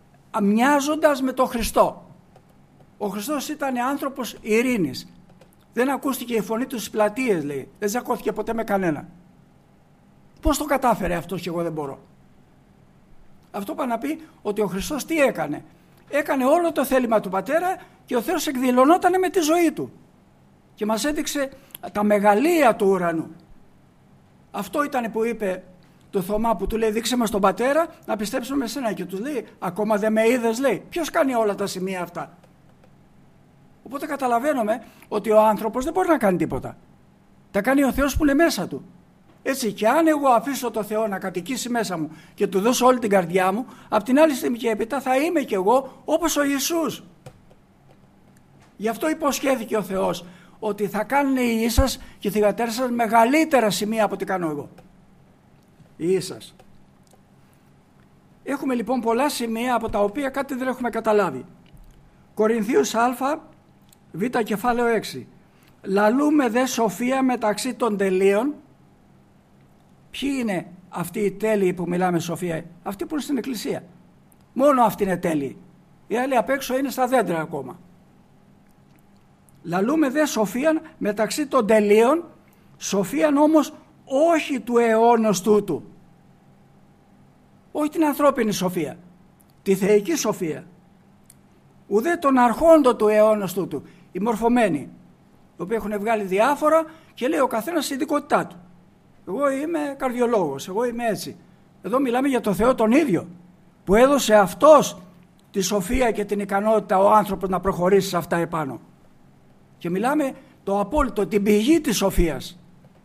Μοιάζοντας με τον Χριστό. Ο Χριστός ήταν άνθρωπος ειρήνης. Δεν ακούστηκε η φωνή του στις πλατείες, λέει. Δεν ζακώθηκε ποτέ με κανένα. Πώς το κατάφερε αυτός και εγώ δεν μπορώ? Αυτό πάει να πει ότι ο Χριστός τι έκανε? Έκανε όλο το θέλημα του Πατέρα και ο Θεός εκδηλωνόταν με τη ζωή του. Και μας έδειξε τα μεγαλεία του ουρανού. Αυτό ήταν που είπε το Θωμά, που του λέει δείξε μας τον Πατέρα να πιστέψουμε εσένα, και του λέει ακόμα δεν με είδες, λέει. Ποιος κάνει όλα τα σημεία αυτά? Οπότε καταλαβαίνουμε ότι ο άνθρωπος δεν μπορεί να κάνει τίποτα. Τα κάνει ο Θεός που είναι μέσα του. Έτσι, και αν εγώ αφήσω το Θεό να κατοικήσει μέσα μου και του δώσω όλη την καρδιά μου, από την άλλη στιγμή και έπειτα θα είμαι κι εγώ όπως ο Ιησούς. Γι' αυτό υποσχέθηκε ο Θεός ότι θα κάνουν οι ιοί σας και οι θυγατέρες σας μεγαλύτερα σημεία από ό,τι κάνω εγώ. Οι ιοί σας. Έχουμε λοιπόν πολλά σημεία από τα οποία κάτι δεν έχουμε καταλάβει. Κορινθίους Α, Β κεφάλαιο έξι. Λαλούμε δε σοφία μεταξύ των τελείων. Ποιοι είναι αυτοί οι τέλειοι που μιλάμε σοφία? Αυτοί που είναι στην εκκλησία. Μόνο αυτοί είναι τέλειοι. Οι άλλοι απ' έξω είναι στα δέντρα ακόμα. Λαλούμε δε σοφίαν μεταξύ των τελείων, σοφίαν όμως όχι του αιώνος τούτου. Όχι την ανθρώπινη σοφία, τη θεϊκή σοφία. Ουδέ των αρχόντων του αιώνος τούτου, οι μορφωμένοι, οι οποίοι έχουν βγάλει διάφορα και λέει ο καθένας η ειδικότητά του. Εγώ είμαι καρδιολόγος, εγώ είμαι έτσι. Εδώ μιλάμε για το Θεό τον ίδιο, που έδωσε αυτός τη σοφία και την ικανότητα ο άνθρωπος να προχωρήσει σε αυτά επάνω. Και μιλάμε το απόλυτο, την πηγή της σοφίας.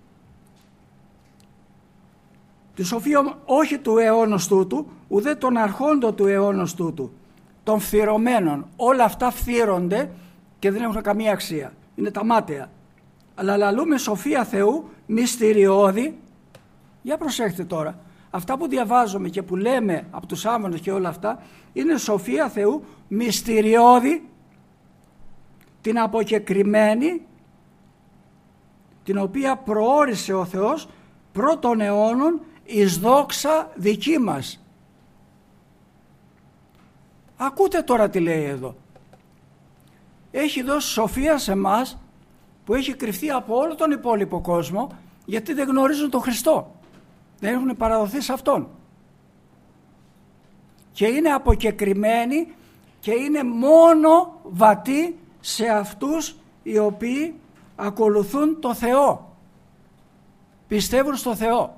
Τη σοφία όχι του αιώνος τούτου, ουδέ των αρχόντων του αιώνος τούτου, των φθυρωμένων. Όλα αυτά φθύρονται και δεν έχουν καμία αξία. Είναι τα μάταια. Αλλά λαλούμε σοφία Θεού μυστηριώδη. Για προσέχτε τώρα. Αυτά που διαβάζουμε και που λέμε από τους άμβονες και όλα αυτά είναι σοφία Θεού μυστηριώδη, την αποκεκριμένη, την οποία προόρισε ο Θεός πρώτων αιώνων εις δόξα δική μας. Ακούτε τώρα τι λέει εδώ. Έχει δώσει σοφία σε μας που έχει κρυφθεί από όλο τον υπόλοιπο κόσμο, γιατί δεν γνωρίζουν τον Χριστό. Δεν έχουν παραδοθεί σε Αυτόν. Και είναι αποκεκριμένη και είναι μόνο βατή σε αυτούς οι οποίοι ακολουθούν το Θεό. Πιστεύουν στο Θεό.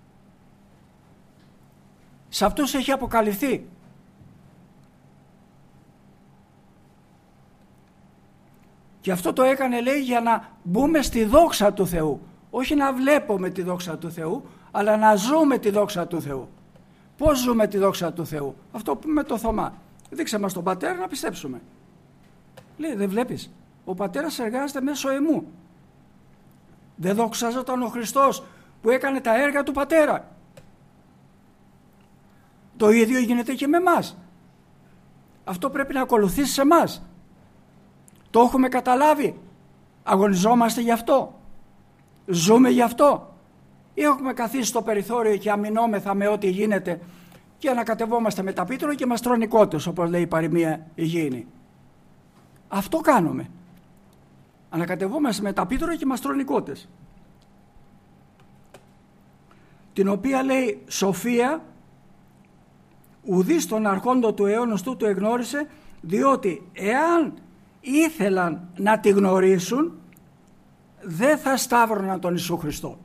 Σε αυτούς έχει αποκαλυφθεί. Και αυτό το έκανε, λέει, για να μπούμε στη δόξα του Θεού. Όχι να βλέπουμε τη δόξα του Θεού, αλλά να ζούμε τη δόξα του Θεού. Πώς ζούμε τη δόξα του Θεού? Αυτό που με το Θωμά. Δείξε μας τον Πατέρα να πιστέψουμε. Λέει, δεν βλέπεις? Ο Πατέρας εργάζεται μέσω εμού. Δεν δοξάζονταν ο Χριστός που έκανε τα έργα του Πατέρα? Το ίδιο γίνεται και με εμάς. Αυτό πρέπει να ακολουθήσει σε εμάς. Το έχουμε καταλάβει? Αγωνιζόμαστε γι' αυτό? Ζούμε γι' αυτό? Ή έχουμε καθίσει στο περιθώριο και αμυνόμεθα με ό,τι γίνεται και ανακατευόμαστε με τα πίτρο και μας τρώνε κότες, όπως λέει η παροιμία υγιεινή? Αυτό κάνουμε. Ανακατευόμαστε με τα πίτρο και μας τρώνε κότες. Την οποία λέει σοφία ουδείς των αρχόντων του αιώνος τούτου εγνώρισε, διότι εάν ήθελαν να τη γνωρίσουν δεν θα σταύρωναν τον Ιησού Χριστό,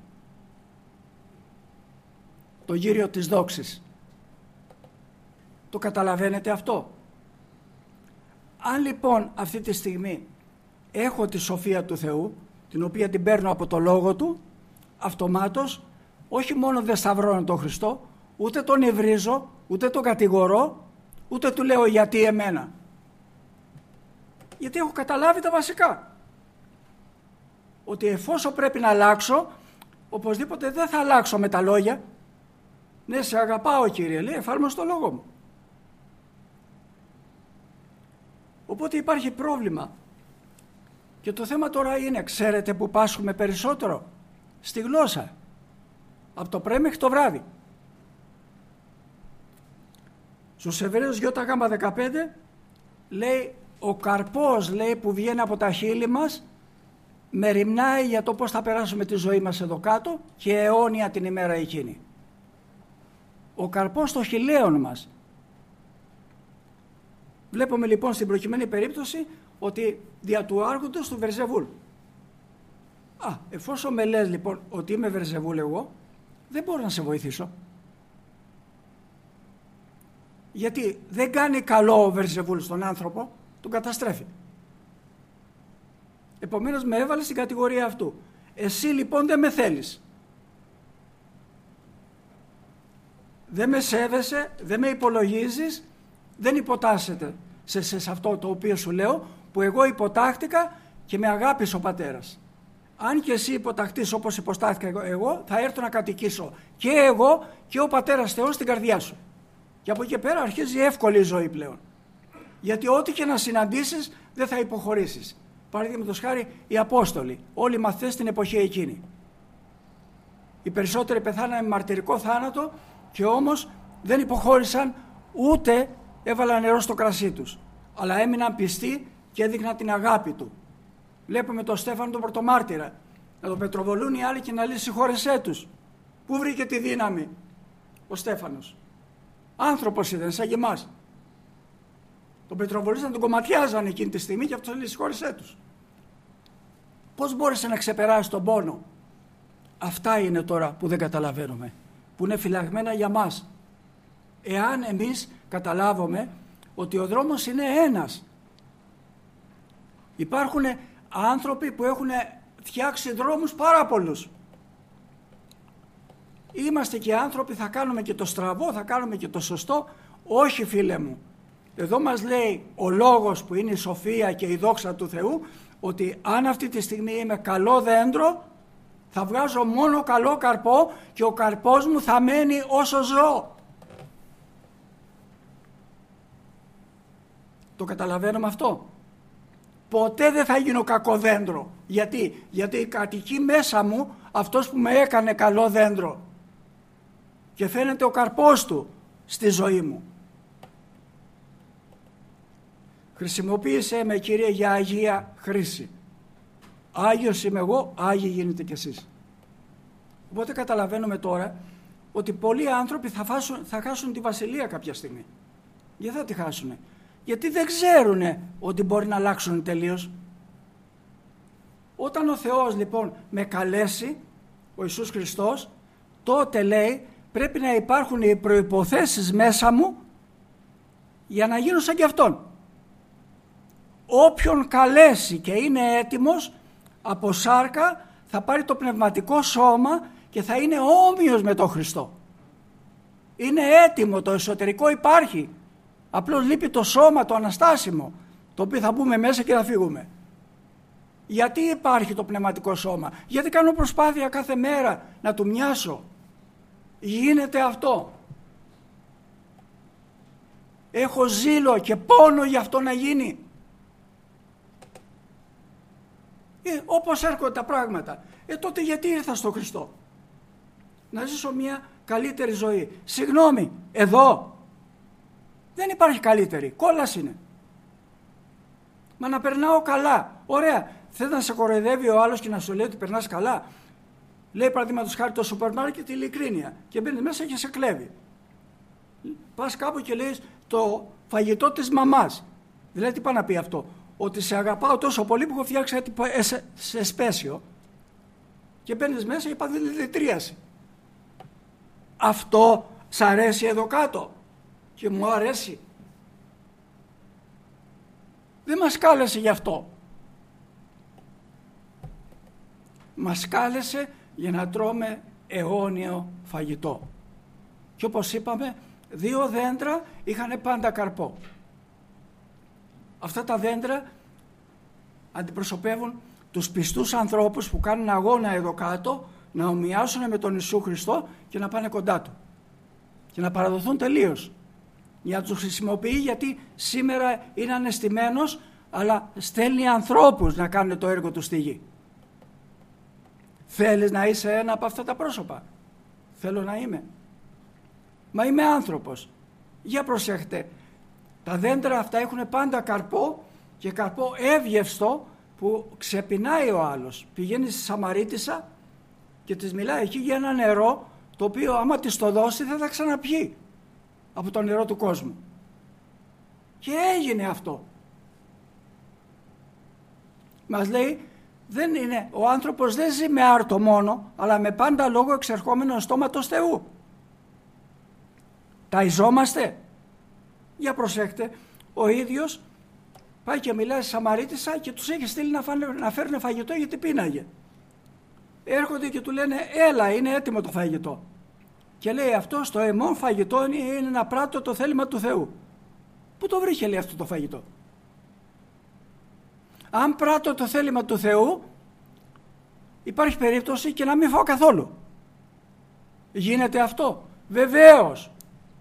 τον Κύριο της δόξης. Το καταλαβαίνετε αυτό? Αν λοιπόν αυτή τη στιγμή έχω τη σοφία του Θεού, την οποία την παίρνω από το Λόγο Του, αυτομάτως όχι μόνο δεν σταυρώνω τον Χριστό, ούτε τον υβρίζω, ούτε τον κατηγορώ, ούτε του λέω γιατί εμένα. Γιατί έχω καταλάβει τα βασικά. Ότι εφόσον πρέπει να αλλάξω, οπωσδήποτε δεν θα αλλάξω με τα λόγια. Ναι, σε αγαπάω Κύριε, λέει, εφάρμοσε το Λόγο μου. Οπότε υπάρχει πρόβλημα. Και το θέμα τώρα είναι, ξέρετε που πάσχουμε περισσότερο? Στη γλώσσα. Από το πρωί μέχρι το βράδυ. Στους Εβραίους Ι Γ δεκαπέντε λέει, ο καρπός, λέει, που βγαίνει από τα χείλη μας μεριμνάει για το πώς θα περάσουμε τη ζωή μας εδώ κάτω και αιώνια την ημέρα εκείνη. Ο καρπός των χιλέων μας. Βλέπουμε λοιπόν στην προκειμένη περίπτωση ότι δια του άρχοντος του Βερζεβούλ. Α, εφόσον με λες λοιπόν ότι είμαι Βερζεβούλ εγώ, δεν μπορώ να σε βοηθήσω. Γιατί δεν κάνει καλό ο Βερζεβούλ στον άνθρωπο, τον καταστρέφει. Επομένως με έβαλε στην κατηγορία αυτού. Εσύ λοιπόν δεν με θέλεις. Δεν με σέβεσαι, δεν με υπολογίζεις, δεν υποτάσσεται σε, σε, σε αυτό το οποίο σου λέω, που εγώ υποτάχτηκα και με αγάπησε ο πατέρας. Αν και εσύ υποταχτείς όπως υποστάθηκα εγώ, θα έρθω να κατοικήσω και εγώ και ο πατέρας Θεός στην καρδιά σου. Και από εκεί και πέρα αρχίζει εύκολη η ζωή πλέον. Γιατί ό,τι και να συναντήσεις δεν θα υποχωρήσεις. Παραδείγματος χάρη οι Απόστολοι, όλοι οι μαθητές στην εποχή εκείνη. Οι περισσότεροι πεθάναν με μαρτυρικό θάνατο και όμως δεν υποχώρησαν ούτε έβαλαν νερό στο κρασί τους. Αλλά έμειναν πιστοί και έδειχναν την αγάπη του. Βλέπουμε τον Στέφανο τον πρωτομάρτυρα να τον πετροβολούν οι άλλοι και να λέει συγχώρεσέ τους. Πού βρήκε τη δύναμη ο Στέφανος? Άνθρωπος ήταν σαν και εμάς. Τον πετροβολήσαν, τον κομματιάζαν εκείνη τη στιγμή και αυτός λέει συγχώρεσέ τους. Πώς μπόρεσε να ξεπεράσει τον πόνο? Αυτά είναι τώρα που δεν καταλαβαίνουμε, που είναι φυλαγμένα για μας. Εάν εμείς καταλάβουμε ότι ο δρόμος είναι ένας. Υπάρχουν άνθρωποι που έχουν φτιάξει δρόμους πάρα πολλούς. Είμαστε και άνθρωποι, θα κάνουμε και το στραβό, θα κάνουμε και το σωστό. Όχι φίλε μου. Εδώ μας λέει ο λόγος που είναι η σοφία και η δόξα του Θεού, ότι αν αυτή τη στιγμή είμαι καλό δέντρο, θα βγάζω μόνο καλό καρπό και ο καρπός μου θα μένει όσο ζω. Το καταλαβαίνουμε αυτό? Ποτέ δεν θα γίνω κακό δέντρο. Γιατί? Γιατί κατοικεί μέσα μου αυτός που με έκανε καλό δέντρο. Και φαίνεται ο καρπός του στη ζωή μου. Χρησιμοποίησέ με Κύριε για αγία χρήση. Άγιος είμαι εγώ, άγιοι γίνετε κι εσείς. Οπότε καταλαβαίνουμε τώρα ότι πολλοί άνθρωποι θα, φάσουν, θα χάσουν τη βασιλεία κάποια στιγμή. Γιατί θα τη χάσουνε? Γιατί δεν ξέρουν ότι μπορεί να αλλάξουν τελείως. Όταν ο Θεός λοιπόν με καλέσει, ο Ιησούς Χριστός, τότε λέει πρέπει να υπάρχουν οι προϋποθέσεις μέσα μου για να γίνω σαν κι Αυτόν. Όποιον καλέσει και είναι έτοιμος από σάρκα θα πάρει το πνευματικό σώμα και θα είναι όμοιος με τον Χριστό. Είναι έτοιμο, το εσωτερικό υπάρχει. Απλώς λείπει το σώμα, το αναστάσιμο, το οποίο θα μπούμε μέσα και θα φύγουμε. Γιατί υπάρχει το πνευματικό σώμα? Γιατί κάνω προσπάθεια κάθε μέρα να του μοιάσω. Γίνεται αυτό. Έχω ζήλο και πόνο για αυτό να γίνει. Ε, όπως έρχονται τα πράγματα. Ε, τότε γιατί ήρθα στο Χριστό? Να ζήσω μια καλύτερη ζωή. Συγγνώμη, εδώ δεν υπάρχει καλύτερη. Κόλας είναι. Μα να περνάω καλά. Ωραία. Θέλει να σε κοροϊδεύει ο άλλος και να σου λέει ότι περνάς καλά. Λέει παραδείγματος χάρη το σούπερ μάρκετ ειλικρίνεια και μπαίνει μέσα και σε κλέβει. Πας κάπου και λες το φαγητό της μαμάς. Δηλαδή τι πάει να πει αυτό? Ότι σε αγαπάω τόσο πολύ που έχω φτιάξει κάτι σε σπέσιο και μπαίνεις μέσα και υπάρχει δηλητρίαση. Αυτό σ' αρέσει εδώ κάτω? Και μου αρέσει. Δεν μας κάλεσε γι' αυτό. Μας κάλεσε για να τρώμε αιώνιο φαγητό. Και όπως είπαμε, δύο δέντρα είχαν πάντα καρπό. Αυτά τα δέντρα αντιπροσωπεύουν τους πιστούς ανθρώπους που κάνουν αγώνα εδώ κάτω να ομοιάσουν με τον Ιησού Χριστό και να πάνε κοντά Του και να παραδοθούν τελείως. Για να τους χρησιμοποιεί, γιατί σήμερα είναι ανεστημένος, αλλά στέλνει ανθρώπους να κάνουν το έργο του στη γη. Θέλεις να είσαι ένα από αυτά τα πρόσωπα? Θέλω να είμαι. Μα είμαι άνθρωπος. Για προσέχτε. Τα δέντρα αυτά έχουν πάντα καρπό και καρπό εύγευστο, που ξεπινάει ο άλλος. Πηγαίνει στη Σαμαρίτισσα και της μιλάει εκεί για ένα νερό το οποίο άμα της το δώσει δεν θα ξαναπιεί από το νερό του κόσμου. Και έγινε αυτό. Μας λέει, δεν είναι, ο άνθρωπος δεν ζει με άρτο μόνο, αλλά με πάντα λόγο εξερχόμενο στόματος Θεού. ταϊζόμαστε. Για προσέχτε, ο ίδιος πάει και μιλάει στη Σαμαρίτισσα και τους έχει στείλει να, φάνε, να φέρουν φαγητό γιατί πίναγε. Έρχονται και του λένε, έλα, είναι έτοιμο το φαγητό. Και λέει, αυτό το εμόν φαγητό είναι να πράττω το θέλημα του Θεού. Πού το βρήκε, λέει, αυτό το φαγητό? Αν πράττω το θέλημα του Θεού, υπάρχει περίπτωση και να μην φάω καθόλου. Γίνεται αυτό? Βεβαίως.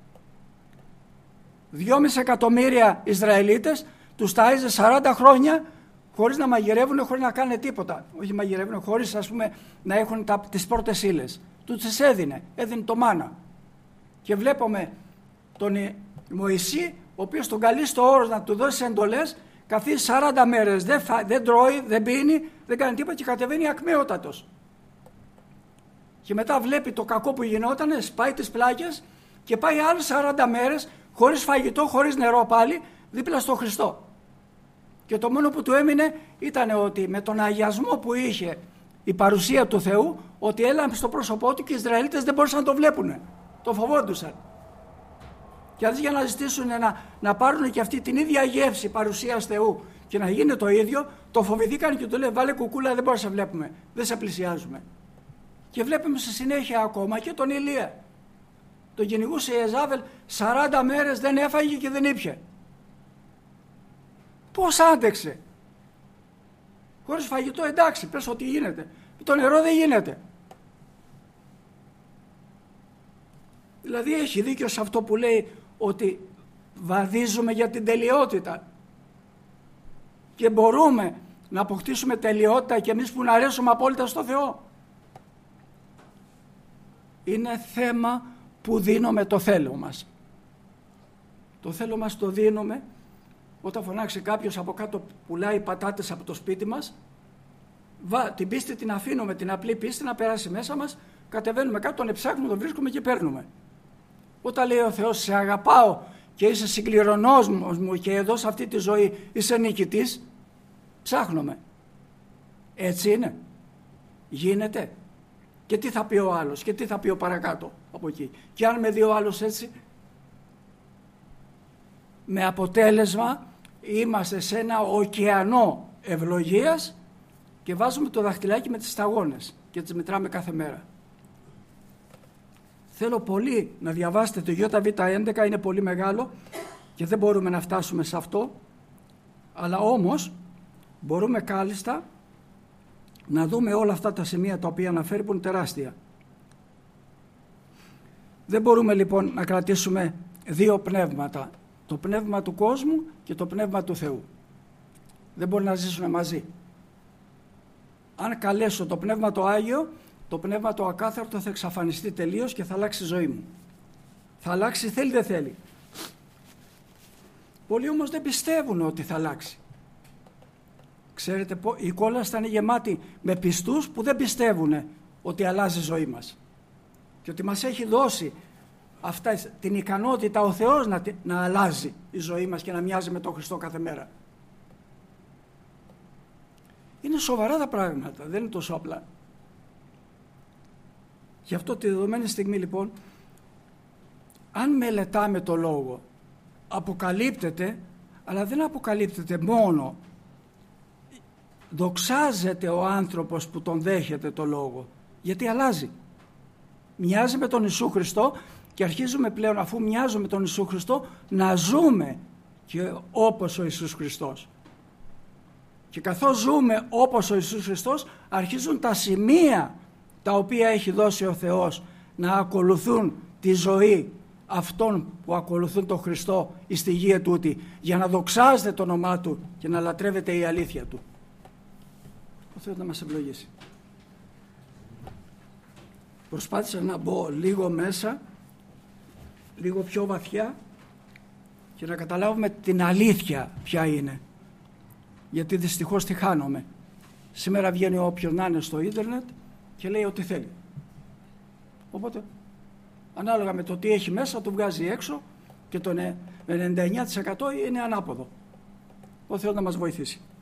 Δυόμιση εκατομμύρια Ισραηλίτες τους τάιζε σαράντα χρόνια χωρίς να μαγειρεύουν, χωρίς να κάνουν τίποτα. Όχι μαγειρεύουν, χωρίς, ας πούμε, να έχουν τα, τις πρώτες ύλες. Τους τις έδινε, έδινε το μάνα. Και βλέπουμε τον Μωυσή, ο οποίος τον καλεί στο όρος να του δώσει εντολές, καθίσει σαράντα μέρες, δεν, φα... δεν τρώει, δεν πίνει, δεν κάνει τίποτα και κατεβαίνει ακμαίωτατος. Και μετά βλέπει το κακό που γινόταν, σπάει τις πλάκες και πάει άλλες σαράντα μέρες χωρίς φαγητό, χωρίς νερό πάλι, δίπλα στο Χριστό. Και το μόνο που του έμεινε ήταν ότι με τον αγιασμό που είχε η παρουσία του Θεού, ότι έλαβε στο πρόσωπό του και οι Ισραηλίτες δεν μπορούσαν να το βλέπουν. Το φοβόντουσαν. Και αντί για να ζητήσουν να, να πάρουν και αυτή την ίδια γεύση παρουσίας Θεού και να γίνει το ίδιο, το φοβηθήκαν και του λέει, βάλε κουκούλα, δεν μπορούμε να σε βλέπουμε, δεν σε πλησιάζουμε. Και βλέπουμε στη συνέχεια ακόμα και τον Ηλία. Τον κυνηγούσε η Εζάβελ, σαράντα μέρες δεν έφαγε και δεν ήπιε. Πώς άντεξε? Χωρίς φαγητό, εντάξει, πες ότι γίνεται. Το νερό δεν γίνεται. Δηλαδή έχει δίκιο σε αυτό που λέει ότι βαδίζουμε για την τελειότητα και μπορούμε να αποκτήσουμε τελειότητα και εμείς που να αρέσουμε απόλυτα στο Θεό. Είναι θέμα που δίνουμε το θέλω μας. Το θέλω μας το δίνουμε όταν φωνάξει κάποιος από κάτω, πουλάει πατάτες από το σπίτι μας, βα, την πίστη την αφήνουμε, την απλή πίστη να περάσει μέσα μας, κατεβαίνουμε κάτω, τον ψάχνουμε, τον βρίσκουμε και παίρνουμε. Όταν λέει ο Θεός, σε αγαπάω και είσαι συγκληρωνός μου και εδώ σε αυτή τη ζωή είσαι νικητής, ψάχνουμε. Έτσι είναι? Γίνεται? Και τι θα πει ο άλλος και τι θα πει ο παρακάτω από εκεί? Και αν με δει ο άλλος έτσι, με αποτέλεσμα είμαστε σε ένα ωκεανό ευλογίας και βάζουμε το δαχτυλάκι με τις σταγόνες και τις μετράμε κάθε μέρα. Θέλω πολύ να διαβάσετε το Ιώτα έντεκα, είναι πολύ μεγάλο και δεν μπορούμε να φτάσουμε σε αυτό, αλλά όμως μπορούμε κάλλιστα να δούμε όλα αυτά τα σημεία τα οποία αναφέρει που είναι τεράστια. Δεν μπορούμε λοιπόν να κρατήσουμε δύο πνεύματα, το πνεύμα του κόσμου και το πνεύμα του Θεού. Δεν μπορεί να ζήσουν μαζί. Αν καλέσω το πνεύμα το Άγιο, το πνεύμα το ακάθαρτο θα εξαφανιστεί τελείως και θα αλλάξει η ζωή μου. Θα αλλάξει, θέλει δεν θέλει. Πολλοί όμως δεν πιστεύουν ότι θα αλλάξει. Ξέρετε, η κόλαση θα είναι γεμάτη με πιστούς που δεν πιστεύουν ότι αλλάζει η ζωή μας. Και ότι μας έχει δώσει αυτά, την ικανότητα ο Θεός να, να αλλάζει η ζωή μας και να μοιάζει με τον Χριστό κάθε μέρα. Είναι σοβαρά τα πράγματα, δεν είναι τόσο απλά. Γι' αυτό τη δεδομένη στιγμή λοιπόν, αν μελετάμε το λόγο, αποκαλύπτεται, αλλά δεν αποκαλύπτεται μόνο. Δοξάζεται ο άνθρωπος που τον δέχεται το λόγο, γιατί αλλάζει. Μοιάζει με τον Ιησού Χριστό και αρχίζουμε πλέον, αφού μοιάζουμε με τον Ιησού Χριστό, να ζούμε και όπως ο Ιησούς Χριστός. Και καθώς ζούμε όπως ο Ιησούς Χριστός, αρχίζουν τα σημεία τα οποία έχει δώσει ο Θεός να ακολουθούν τη ζωή αυτών που ακολουθούν τον Χριστό εις τη γη τούτη, για να δοξάζεται το όνομά Του και να λατρεύεται η αλήθεια Του. Ο Θεός να μας ευλογήσει. Προσπάθησα να μπω λίγο μέσα, λίγο πιο βαθιά και να καταλάβουμε την αλήθεια ποια είναι. γιατί δυστυχώς τη χάνομαι. Σήμερα βγαίνει όποιον να είναι στο ίντερνετ και λέει ό,τι θέλει. Οπότε, ανάλογα με το τι έχει μέσα, το βγάζει έξω και το ενενήντα εννέα τοις εκατό είναι ανάποδο. Ο Θεός να μας βοηθήσει.